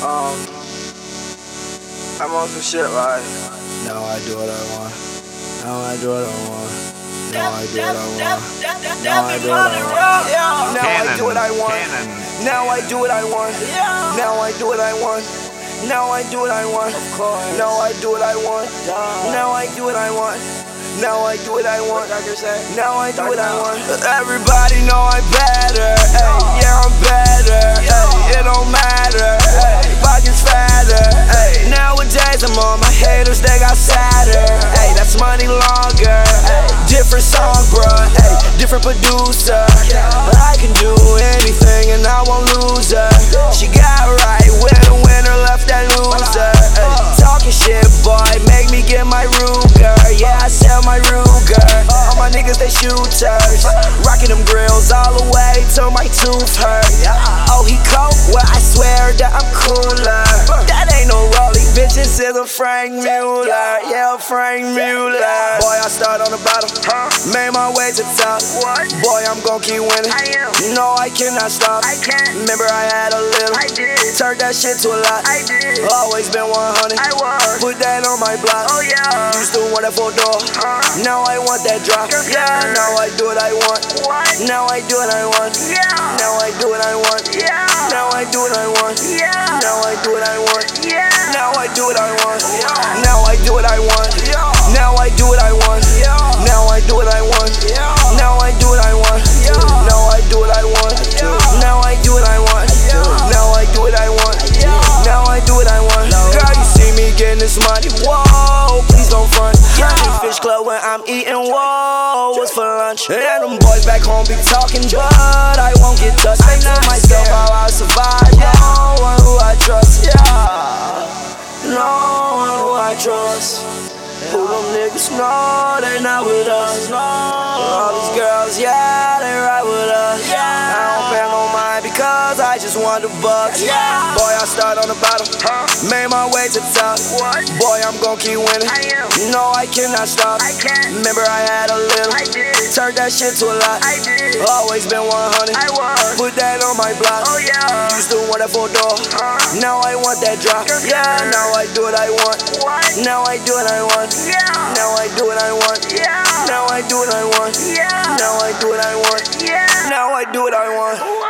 Um, I'm on some shit like, Now I do what I want. Now I do what I want. Now I do what I want. Now I do what I want. now I do what I want. Now I do what I want. Now I do what I want. Now I do what I want. Now I do what I want. Now I do what I want. Now I do what I want. Now I do what I want. Everybody know I'm better. Ay, yeah, I'm better. Ay, it don't matter. Ay, pockets fatter. Ay, nowadays I'm on my haters, they got sadder. Ay, that's money longer. Ay, different song, bruh. Ay, different producer. I can do anything and I won't lose her. She got right with a winner, left that loser. Ay, talking shit, boy, make me get my Ruger. Yeah, I sell my Ruger. All my niggas, they shooters. Rocking them grills all the way till my tooth hurt. Oh, he cold? Well, I swear that I'm cooler. That ain't no Rollie, bitch, this is a Frank Mueller. Yeah, Frank Mueller. Boy, I start on the bottom, made my way to the top. Boy, I'm gon' keep winning. No, I cannot stop. Remember I had a little, turned that shit to a lot. Always been 100, put that on my block. Used to want that 4-door, now I want that drop. Yeah, now I do what I want. Now I do what I want. Now I do what I want. Now I do what I want. Now I do what I want. Now I do what I want. Now I do what I want. Now I do what I want. Now I do what I want. Now I do what I want. Now I do what I want. Now I do what I want. Now I do what I want. Now I do what I want. Girl, you see me getting this money. Whoa, please don't front. Fish club when I'm eating. Whoa, what's for lunch? And them boys back home be talking, but I won't get touched. I know myself how I survive. No one who I trust. No one who I trust. Who them niggas know they not with us. All these girls, yeah, they ride with us. I don't pay no mind because I just want the bucks. Boy, I start on the bottom, made my way to the top. Boy, I'm gon' keep winning. No, I cannot stop. Remember I had a little, turned that shit to a lot. Always been 100, put that on my block. Used to want that 4-door, now I want that drop. Yeah, now I do what I want. Now I do what I want. Now I do what I want. Now I do what I want. Now I do what I want. Now I do what I want.